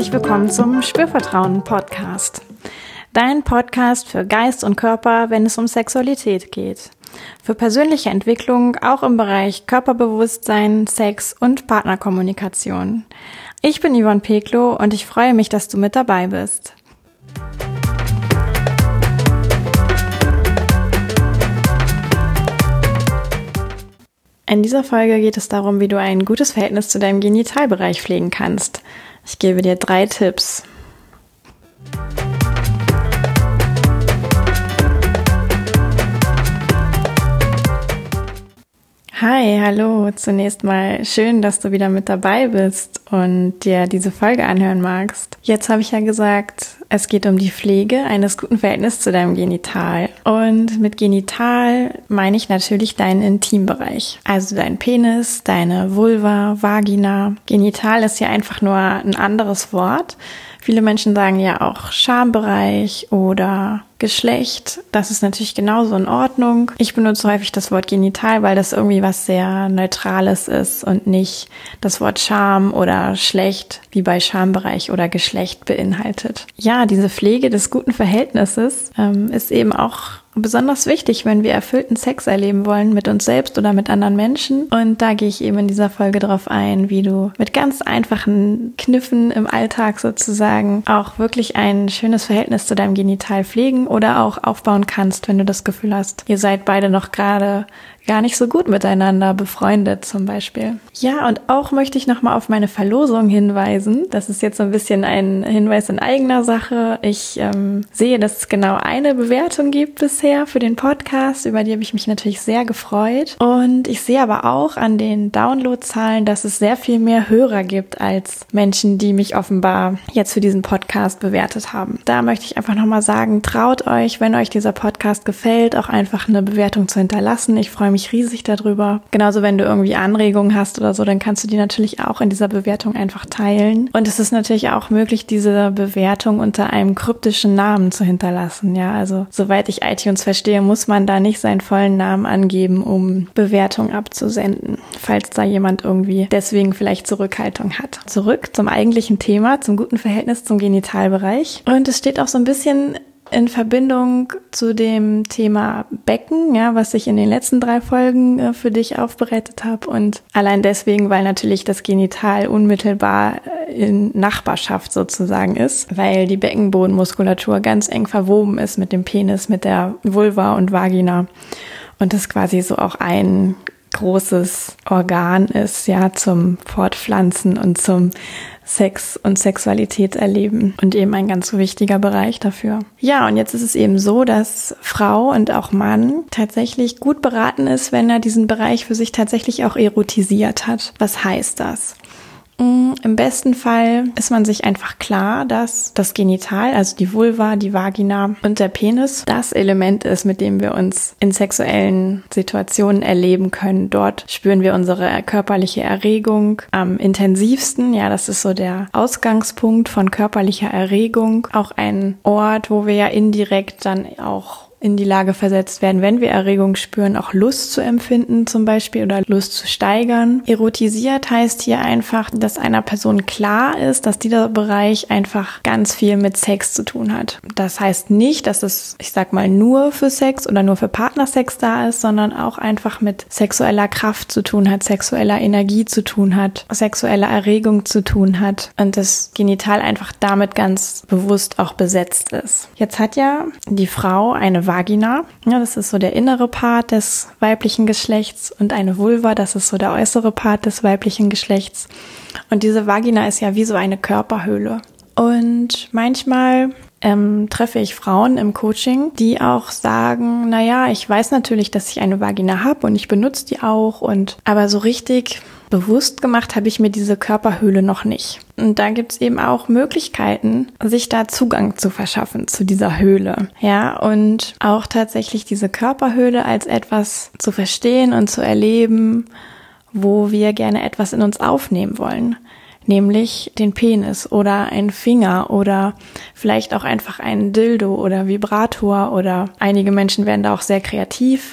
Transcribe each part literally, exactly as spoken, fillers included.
herzlich willkommen zum Spürvertrauen-Podcast. Dein Podcast für Geist und Körper, wenn es um Sexualität geht. Für persönliche Entwicklung auch im Bereich Körperbewusstsein, Sex und Partnerkommunikation. Ich bin Yvonne Peklo und ich freue mich, dass du mit dabei bist. In dieser Folge geht es darum, wie du ein gutes Verhältnis zu deinem Genitalbereich pflegen kannst. Ich gebe dir drei Tipps. Hi, hallo, zunächst mal schön, dass du wieder mit dabei bist und dir diese Folge anhören magst. Jetzt habe ich ja gesagt, es geht um die Pflege eines guten Verhältnisses zu deinem Genital. Und mit Genital meine ich natürlich deinen Intimbereich. Also dein Penis, deine Vulva, Vagina. Genital ist ja einfach nur ein anderes Wort. Viele Menschen sagen ja auch Schambereich oder Geschlecht. Das ist natürlich genauso in Ordnung. Ich benutze häufig das Wort Genital, weil das irgendwie was sehr Neutrales ist und nicht das Wort Scham oder schlecht wie bei Schambereich oder Geschlecht beinhaltet. Ja, diese Pflege des guten Verhältnisses ähm, ist eben auch besonders wichtig, wenn wir erfüllten Sex erleben wollen mit uns selbst oder mit anderen Menschen. Und da gehe ich eben in dieser Folge drauf ein, wie du mit ganz einfachen Kniffen im Alltag sozusagen auch wirklich ein schönes Verhältnis zu deinem Genital pflegen oder auch aufbauen kannst, wenn du das Gefühl hast, ihr seid beide noch gerade gar nicht so gut miteinander befreundet zum Beispiel. Ja, und auch möchte ich nochmal auf meine Verlosung hinweisen. Das ist jetzt so ein bisschen ein Hinweis in eigener Sache. Ich ähm, sehe, dass es genau eine Bewertung gibt bisher für den Podcast. Über die habe ich mich natürlich sehr gefreut. Und ich sehe aber auch an den Downloadzahlen, dass es sehr viel mehr Hörer gibt als Menschen, die mich offenbar jetzt für diesen Podcast bewertet haben. Da möchte ich einfach nochmal sagen, traut euch, wenn euch dieser Podcast gefällt, auch einfach eine Bewertung zu hinterlassen. Ich freue mich riesig darüber. Genauso, wenn du irgendwie Anregungen hast oder so, dann kannst du die natürlich auch in dieser Bewertung einfach teilen. Und es ist natürlich auch möglich, diese Bewertung unter einem kryptischen Namen zu hinterlassen. Ja, also soweit ich iTunes verstehe, muss man da nicht seinen vollen Namen angeben, um Bewertung abzusenden, falls da jemand irgendwie deswegen vielleicht Zurückhaltung hat. Zurück zum eigentlichen Thema, zum guten Verhältnis zum Genitalbereich. Und es steht auch so ein bisschen in Verbindung zu dem Thema Becken, ja, was ich in den letzten drei Folgen äh, für dich aufbereitet habe, und allein deswegen, weil natürlich das Genital unmittelbar in Nachbarschaft sozusagen ist, weil die Beckenbodenmuskulatur ganz eng verwoben ist mit dem Penis, mit der Vulva und Vagina und das quasi so auch ein großes Organ ist, ja, zum Fortpflanzen und zum Sex und Sexualität erleben und eben ein ganz wichtiger Bereich dafür. Ja, und jetzt ist es eben so, dass Frau und auch Mann tatsächlich gut beraten ist, wenn er diesen Bereich für sich tatsächlich auch erotisiert hat. Was heißt das? Im besten Fall ist man sich einfach klar, dass das Genital, also die Vulva, die Vagina und der Penis das Element ist, mit dem wir uns in sexuellen Situationen erleben können. Dort spüren wir unsere körperliche Erregung am intensivsten. Ja, das ist so der Ausgangspunkt von körperlicher Erregung. Auch ein Ort, wo wir ja indirekt dann auch in die Lage versetzt werden, wenn wir Erregung spüren, auch Lust zu empfinden zum Beispiel oder Lust zu steigern. Erotisiert heißt hier einfach, dass einer Person klar ist, dass dieser Bereich einfach ganz viel mit Sex zu tun hat. Das heißt nicht, dass es, ich sag mal, nur für Sex oder nur für Partnersex da ist, sondern auch einfach mit sexueller Kraft zu tun hat, sexueller Energie zu tun hat, sexueller Erregung zu tun hat und das Genital einfach damit ganz bewusst auch besetzt ist. Jetzt hat ja die Frau eine Vagina, ja, das ist so der innere Part des weiblichen Geschlechts, und eine Vulva, das ist so der äußere Part des weiblichen Geschlechts. Und diese Vagina ist ja wie so eine Körperhöhle. Und manchmal ähm, treffe ich Frauen im Coaching, die auch sagen, naja, ich weiß natürlich, dass ich eine Vagina habe und ich benutze die auch, und aber so richtig bewusst gemacht habe ich mir diese Körperhöhle noch nicht. Und da gibt es eben auch Möglichkeiten, sich da Zugang zu verschaffen zu dieser Höhle. Ja, und auch tatsächlich diese Körperhöhle als etwas zu verstehen und zu erleben, wo wir gerne etwas in uns aufnehmen wollen. Nämlich den Penis oder einen Finger oder vielleicht auch einfach einen Dildo oder Vibrator, oder einige Menschen werden da auch sehr kreativ,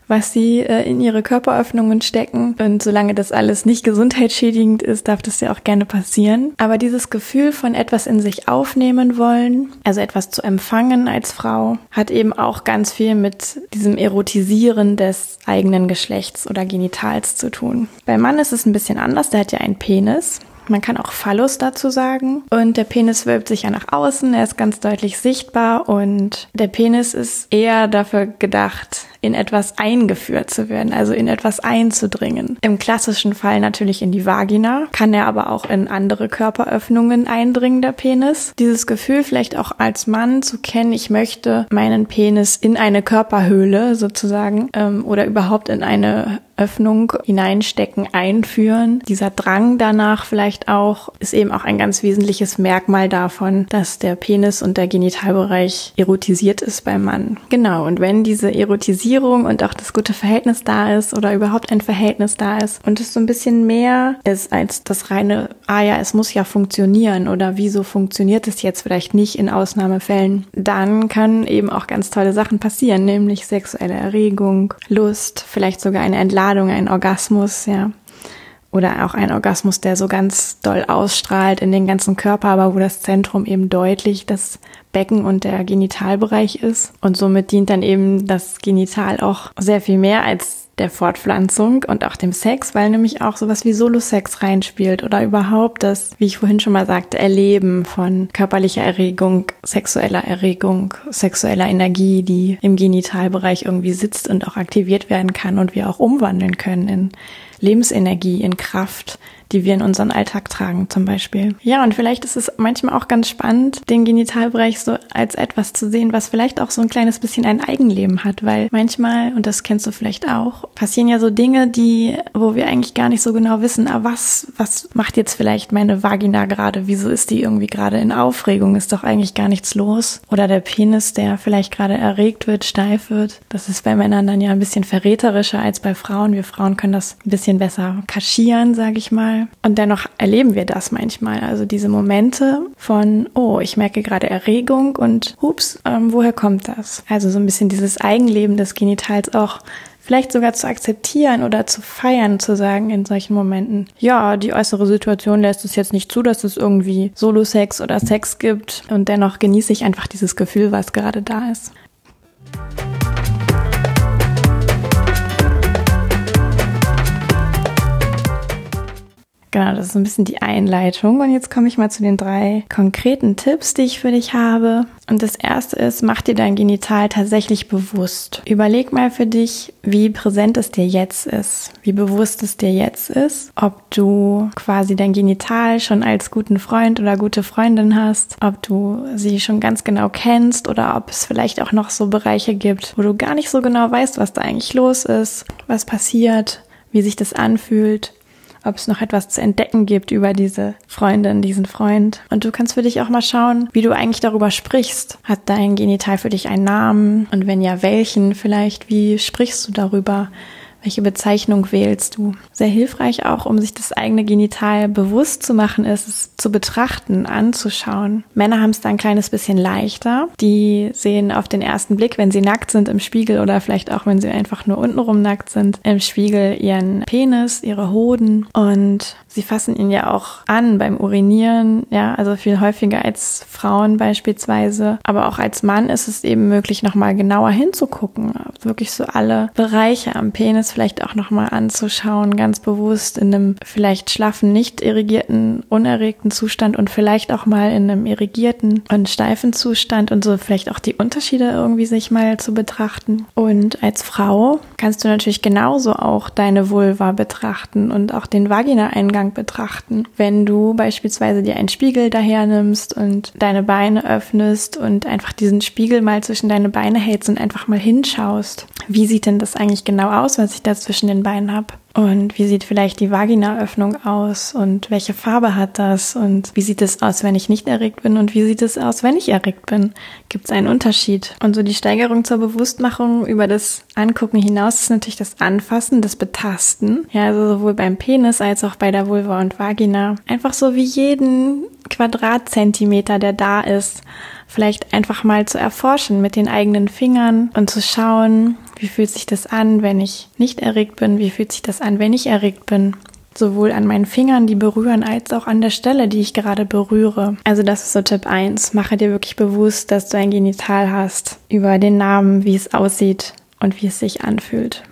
was sie äh, in ihre Körperöffnungen stecken. Und solange das alles nicht gesundheitsschädigend ist, darf das ja auch gerne passieren. Aber dieses Gefühl von etwas in sich aufnehmen wollen, also etwas zu empfangen als Frau, hat eben auch ganz viel mit diesem Erotisieren des eigenen Geschlechts oder Genitals zu tun. Beim Mann ist es ein bisschen anders, der hat ja einen Penis. Man kann auch Phallus dazu sagen. Und der Penis wölbt sich ja nach außen, er ist ganz deutlich sichtbar und der Penis ist eher dafür gedacht, in etwas eingeführt zu werden, also in etwas einzudringen. Im klassischen Fall natürlich in die Vagina, kann er aber auch in andere Körperöffnungen eindringen, der Penis. Dieses Gefühl vielleicht auch als Mann zu kennen, ich möchte meinen Penis in eine Körperhöhle sozusagen ähm, oder überhaupt in eine Öffnung hineinstecken, einführen. Dieser Drang danach vielleicht auch ist eben auch ein ganz wesentliches Merkmal davon, dass der Penis und der Genitalbereich erotisiert ist beim Mann. Genau, und wenn diese Erotisierung und auch das gute Verhältnis da ist oder überhaupt ein Verhältnis da ist und es so ein bisschen mehr ist als das reine, ah ja, es muss ja funktionieren oder wieso funktioniert es jetzt vielleicht nicht in Ausnahmefällen, dann können eben auch ganz tolle Sachen passieren, nämlich sexuelle Erregung, Lust, vielleicht sogar eine Entladung, ein Orgasmus, ja. Oder auch ein Orgasmus, der so ganz doll ausstrahlt in den ganzen Körper, aber wo das Zentrum eben deutlich das Becken und der Genitalbereich ist. Und somit dient dann eben das Genital auch sehr viel mehr als der Fortpflanzung und auch dem Sex, weil nämlich auch sowas wie Solo-Sex reinspielt oder überhaupt das, wie ich vorhin schon mal sagte, Erleben von körperlicher Erregung, sexueller Erregung, sexueller Energie, die im Genitalbereich irgendwie sitzt und auch aktiviert werden kann und wir auch umwandeln können in Lebensenergie, in Kraft, die wir in unseren Alltag tragen zum Beispiel. Ja, und vielleicht ist es manchmal auch ganz spannend, den Genitalbereich so als etwas zu sehen, was vielleicht auch so ein kleines bisschen ein Eigenleben hat, weil manchmal, und das kennst du vielleicht auch, passieren ja so Dinge, die, wo wir eigentlich gar nicht so genau wissen, ah, was, was macht jetzt vielleicht meine Vagina gerade? Wieso ist die irgendwie gerade in Aufregung? Ist doch eigentlich gar nichts los. Oder der Penis, der vielleicht gerade erregt wird, steif wird. Das ist bei Männern dann ja ein bisschen verräterischer als bei Frauen. Wir Frauen können das ein bisschen besser kaschieren, sage ich mal. Und dennoch erleben wir das manchmal. Also diese Momente von, oh, ich merke gerade Erregung und hups, ähm, woher kommt das? Also so ein bisschen dieses Eigenleben des Genitals auch vielleicht sogar zu akzeptieren oder zu feiern, zu sagen in solchen Momenten, ja, die äußere Situation lässt es jetzt nicht zu, dass es irgendwie Solo-Sex oder Sex gibt und dennoch genieße ich einfach dieses Gefühl, was gerade da ist. Genau, das ist so ein bisschen die Einleitung. Und jetzt komme ich mal zu den drei konkreten Tipps, die ich für dich habe. Und das erste ist, mach dir dein Genital tatsächlich bewusst. Überleg mal für dich, wie präsent es dir jetzt ist, wie bewusst es dir jetzt ist, ob du quasi dein Genital schon als guten Freund oder gute Freundin hast, ob du sie schon ganz genau kennst oder ob es vielleicht auch noch so Bereiche gibt, wo du gar nicht so genau weißt, was da eigentlich los ist, was passiert, wie sich das anfühlt. Ob es noch etwas zu entdecken gibt über diese Freundin, diesen Freund. Und du kannst für dich auch mal schauen, wie du eigentlich darüber sprichst. Hat dein Genital für dich einen Namen? Und wenn ja, welchen vielleicht? Wie sprichst du darüber? Welche Bezeichnung wählst du? Sehr hilfreich auch, um sich das eigene Genital bewusst zu machen, ist es zu betrachten, anzuschauen. Männer haben es da ein kleines bisschen leichter. Die sehen auf den ersten Blick, wenn sie nackt sind im Spiegel oder vielleicht auch, wenn sie einfach nur untenrum nackt sind, im Spiegel ihren Penis, ihre Hoden und sie fassen ihn ja auch an beim Urinieren, ja, also viel häufiger als Frauen beispielsweise. Aber auch als Mann ist es eben möglich, nochmal genauer hinzugucken, wirklich so alle Bereiche am Penis vielleicht auch nochmal anzuschauen, ganz bewusst in einem vielleicht schlaffen, nicht irrigierten, unerregten Zustand und vielleicht auch mal in einem irrigierten und steifen Zustand und so vielleicht auch die Unterschiede irgendwie sich mal zu betrachten. Und als Frau kannst du natürlich genauso auch deine Vulva betrachten und auch den Vagina-Eingang betrachten. Wenn du beispielsweise dir einen Spiegel daher nimmst und deine Beine öffnest und einfach diesen Spiegel mal zwischen deine Beine hältst und einfach mal hinschaust. Wie sieht denn das eigentlich genau aus, was ich da zwischen den Beinen habe? Und wie sieht vielleicht die Vaginaöffnung aus und welche Farbe hat das und wie sieht es aus, wenn ich nicht erregt bin und wie sieht es aus, wenn ich erregt bin? Gibt es einen Unterschied? Und so die Steigerung zur Bewusstmachung über das Angucken hinaus ist natürlich das Anfassen, das Betasten. Ja, also sowohl beim Penis als auch bei der Vulva und Vagina. Einfach so wie jeden Quadratzentimeter, der da ist, vielleicht einfach mal zu erforschen mit den eigenen Fingern und zu schauen, Wie fühlt sich das an, wenn ich nicht erregt bin? Wie fühlt sich das an, wenn ich erregt bin? Sowohl an meinen Fingern, die berühren, als auch an der Stelle, die ich gerade berühre. Also das ist so Tipp eins. Mache dir wirklich bewusst, dass du ein Genital hast. Über den Namen, wie es aussieht und wie es sich anfühlt.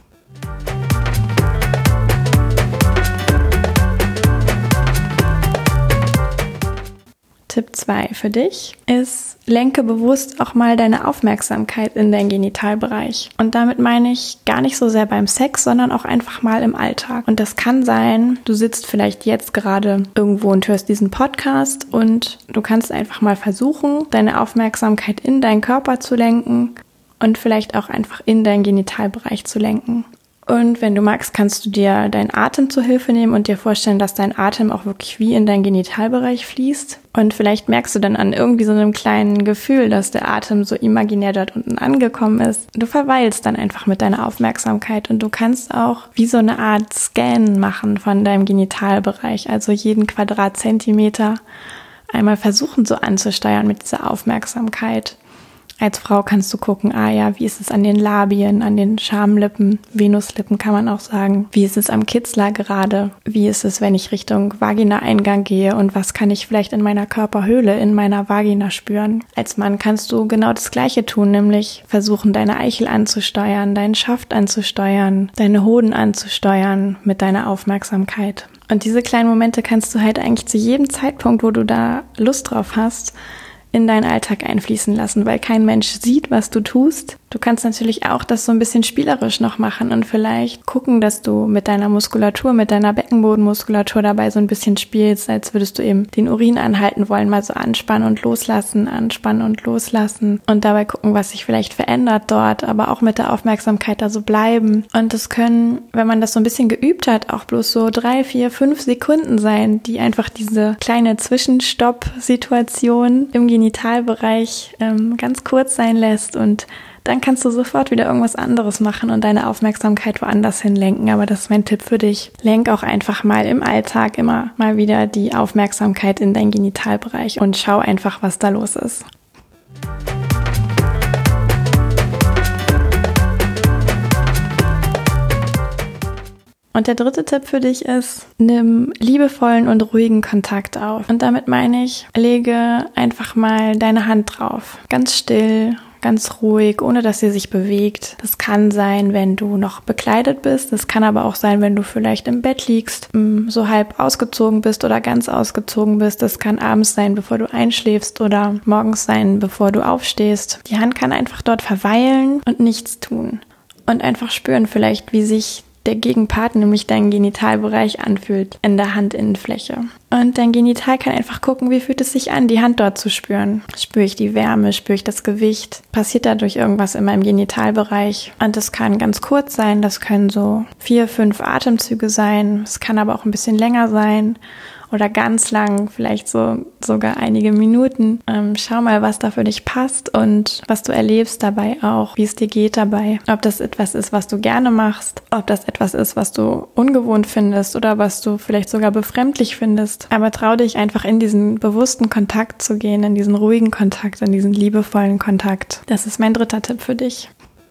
Tipp zwei für dich ist, lenke bewusst auch mal deine Aufmerksamkeit in deinen Genitalbereich. Und damit meine ich gar nicht so sehr beim Sex, sondern auch einfach mal im Alltag. Und das kann sein, du sitzt vielleicht jetzt gerade irgendwo und hörst diesen Podcast und du kannst einfach mal versuchen, deine Aufmerksamkeit in deinen Körper zu lenken und vielleicht auch einfach in deinen Genitalbereich zu lenken. Und wenn du magst, kannst du dir deinen Atem zur Hilfe nehmen und dir vorstellen, dass dein Atem auch wirklich wie in deinen Genitalbereich fließt. Und vielleicht merkst du dann an irgendwie so einem kleinen Gefühl, dass der Atem so imaginär dort unten angekommen ist. Du verweilst dann einfach mit deiner Aufmerksamkeit und du kannst auch wie so eine Art Scan machen von deinem Genitalbereich. Also jeden Quadratzentimeter einmal versuchen so anzusteuern mit dieser Aufmerksamkeit. Als Frau kannst du gucken, ah ja, wie ist es an den Labien, an den Schamlippen, Venuslippen kann man auch sagen. Wie ist es am Kitzler gerade? Wie ist es, wenn ich Richtung Vagina-Eingang gehe? Und was kann ich vielleicht in meiner Körperhöhle, in meiner Vagina spüren? Als Mann kannst du genau das Gleiche tun, nämlich versuchen, deine Eichel anzusteuern, deinen Schaft anzusteuern, deine Hoden anzusteuern mit deiner Aufmerksamkeit. Und diese kleinen Momente kannst du halt eigentlich zu jedem Zeitpunkt, wo du da Lust drauf hast, in deinen Alltag einfließen lassen, weil kein Mensch sieht, was du tust. Du kannst natürlich auch das so ein bisschen spielerisch noch machen und vielleicht gucken, dass du mit deiner Muskulatur, mit deiner Beckenbodenmuskulatur dabei so ein bisschen spielst, als würdest du eben den Urin anhalten wollen, mal so anspannen und loslassen, anspannen und loslassen und dabei gucken, was sich vielleicht verändert dort, aber auch mit der Aufmerksamkeit da so bleiben. Und das können, wenn man das so ein bisschen geübt hat, auch bloß so drei, vier, fünf Sekunden sein, die einfach diese kleine Zwischenstopp-Situation im Genitalbereich ähm, ganz kurz sein lässt und dann kannst du sofort wieder irgendwas anderes machen und deine Aufmerksamkeit woanders hin lenken. Aber das ist mein Tipp für dich. Lenk auch einfach mal im Alltag immer mal wieder die Aufmerksamkeit in deinen Genitalbereich und schau einfach, was da los ist. Und der dritte Tipp für dich ist, nimm liebevollen und ruhigen Kontakt auf. Und damit meine ich, lege einfach mal deine Hand drauf. Ganz still, ganz ruhig, ohne dass sie sich bewegt. Das kann sein, wenn du noch bekleidet bist. Das kann aber auch sein, wenn du vielleicht im Bett liegst, so halb ausgezogen bist oder ganz ausgezogen bist. Das kann abends sein, bevor du einschläfst oder morgens sein, bevor du aufstehst. Die Hand kann einfach dort verweilen und nichts tun. Und einfach spüren vielleicht, wie sich der Gegenpart, nämlich dein Genitalbereich, anfühlt in der Handinnenfläche. Und dein Genital kann einfach gucken, wie fühlt es sich an, die Hand dort zu spüren. Spüre ich die Wärme, spüre ich das Gewicht? Passiert dadurch irgendwas in meinem Genitalbereich? Und das kann ganz kurz sein, das können so vier, fünf Atemzüge sein. Es kann aber auch ein bisschen länger sein. Oder ganz lang, vielleicht so sogar einige Minuten. Ähm, schau mal, was da für dich passt und was du erlebst dabei auch, wie es dir geht dabei. Ob das etwas ist, was du gerne machst, ob das etwas ist, was du ungewohnt findest oder was du vielleicht sogar befremdlich findest. Aber trau dich einfach in diesen bewussten Kontakt zu gehen, in diesen ruhigen Kontakt, in diesen liebevollen Kontakt. Das ist mein dritter Tipp für dich.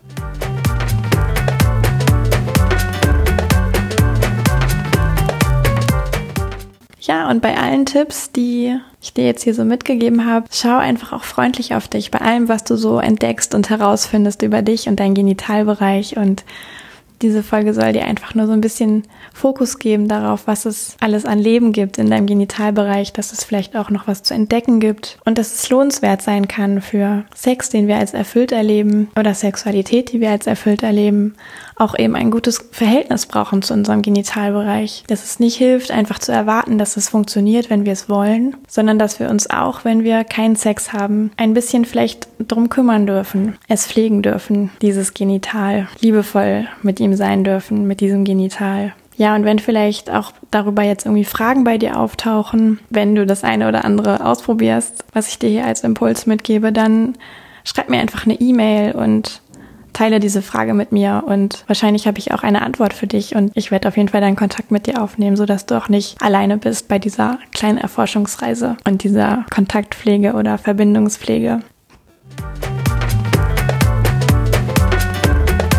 Ja, und bei allen Tipps, die ich dir jetzt hier so mitgegeben habe, schau einfach auch freundlich auf dich, bei allem, was du so entdeckst und herausfindest über dich und deinen Genitalbereich. Und diese Folge soll dir einfach nur so ein bisschen Fokus geben darauf, was es alles an Leben gibt in deinem Genitalbereich, dass es vielleicht auch noch was zu entdecken gibt und dass es lohnenswert sein kann für Sex, den wir als erfüllt erleben oder Sexualität, die wir als erfüllt erleben, auch eben ein gutes Verhältnis brauchen zu unserem Genitalbereich. Dass es nicht hilft, einfach zu erwarten, dass es funktioniert, wenn wir es wollen, sondern dass wir uns auch, wenn wir keinen Sex haben, ein bisschen vielleicht drum kümmern dürfen, es pflegen dürfen, dieses Genital, liebevoll mit ihm sein dürfen, mit diesem Genital. Ja, und wenn vielleicht auch darüber jetzt irgendwie Fragen bei dir auftauchen, wenn du das eine oder andere ausprobierst, was ich dir hier als Impuls mitgebe, dann schreib mir einfach eine E-Mail und teile diese Frage mit mir und wahrscheinlich habe ich auch eine Antwort für dich und ich werde auf jeden Fall deinen Kontakt mit dir aufnehmen, sodass du auch nicht alleine bist bei dieser kleinen Erforschungsreise und dieser Kontaktpflege oder Verbindungspflege.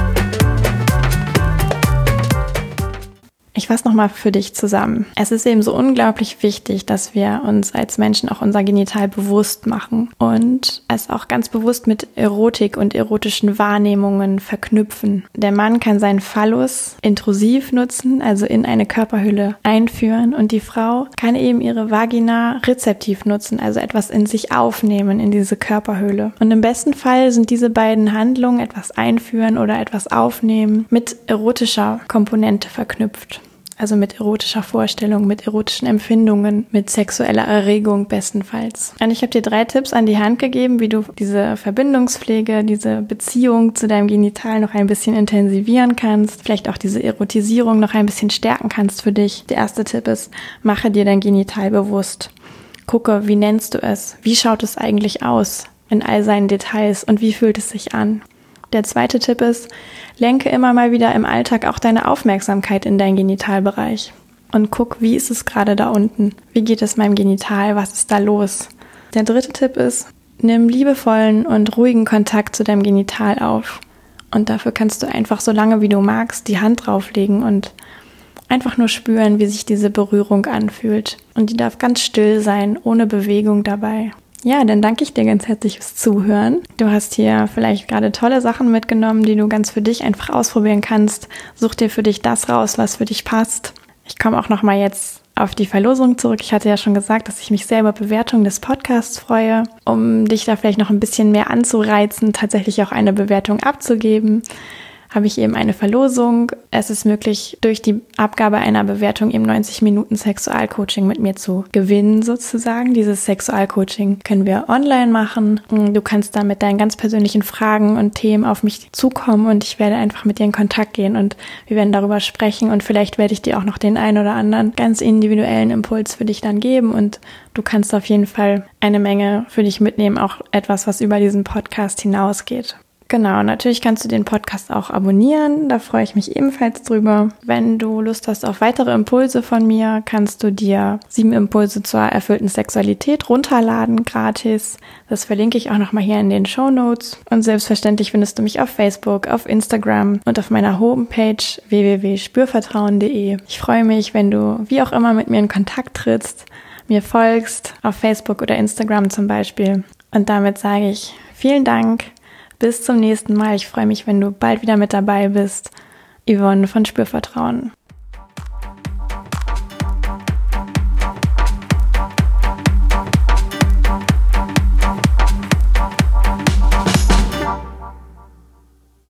Ich fasse nochmal für dich zusammen. Es ist eben so unglaublich wichtig, dass wir uns als Menschen auch unser Genital bewusst machen und es auch ganz bewusst mit Erotik und erotischen Wahrnehmungen verknüpfen. Der Mann kann seinen Phallus intrusiv nutzen, also in eine Körperhülle einführen, und die Frau kann eben ihre Vagina rezeptiv nutzen, also etwas in sich aufnehmen in diese Körperhöhle. Und im besten Fall sind diese beiden Handlungen, etwas einführen oder etwas aufnehmen, mit erotischer Komponente verknüpft. Also mit erotischer Vorstellung, mit erotischen Empfindungen, mit sexueller Erregung bestenfalls. Und ich habe dir drei Tipps an die Hand gegeben, wie du diese Verbindungspflege, diese Beziehung zu deinem Genital noch ein bisschen intensivieren kannst, vielleicht auch diese Erotisierung noch ein bisschen stärken kannst für dich. Der erste Tipp ist, mache dir dein Genital bewusst. Gucke, wie nennst du es? Wie schaut es eigentlich aus in all seinen Details und wie fühlt es sich an? Der zweite Tipp ist, lenke immer mal wieder im Alltag auch deine Aufmerksamkeit in deinen Genitalbereich und guck, wie ist es gerade da unten? Wie geht es meinem Genital? Was ist da los? Der dritte Tipp ist, nimm liebevollen und ruhigen Kontakt zu deinem Genital auf. Und dafür kannst du einfach so lange wie du magst die Hand drauflegen und einfach nur spüren, wie sich diese Berührung anfühlt. Und die darf ganz still sein, ohne Bewegung dabei. Ja, dann danke ich dir ganz herzlich fürs Zuhören. Du hast hier vielleicht gerade tolle Sachen mitgenommen, die du ganz für dich einfach ausprobieren kannst. Such dir für dich das raus, was für dich passt. Ich komme auch nochmal jetzt auf die Verlosung zurück. Ich hatte ja schon gesagt, dass ich mich sehr über Bewertung des Podcasts freue, um dich da vielleicht noch ein bisschen mehr anzureizen, tatsächlich auch eine Bewertung abzugeben. Habe ich eben eine Verlosung. Es ist möglich, durch die Abgabe einer Bewertung eben neunzig Minuten Sexualcoaching mit mir zu gewinnen sozusagen. Dieses Sexualcoaching können wir online machen. Du kannst dann mit deinen ganz persönlichen Fragen und Themen auf mich zukommen und ich werde einfach mit dir in Kontakt gehen und wir werden darüber sprechen und vielleicht werde ich dir auch noch den einen oder anderen ganz individuellen Impuls für dich dann geben und du kannst auf jeden Fall eine Menge für dich mitnehmen, auch etwas, was über diesen Podcast hinausgeht. Genau, natürlich kannst du den Podcast auch abonnieren, da freue ich mich ebenfalls drüber. Wenn du Lust hast auf weitere Impulse von mir, kannst du dir sieben Impulse zur erfüllten Sexualität runterladen, gratis. Das verlinke ich auch nochmal hier in den Shownotes. Und selbstverständlich findest du mich auf Facebook, auf Instagram und auf meiner Homepage w w w punkt spürvertrauen punkt de. Ich freue mich, wenn du wie auch immer mit mir in Kontakt trittst, mir folgst, auf Facebook oder Instagram zum Beispiel. Und damit sage ich vielen Dank. Bis zum nächsten Mal. Ich freue mich, wenn du bald wieder mit dabei bist. Yvonne von Spürvertrauen.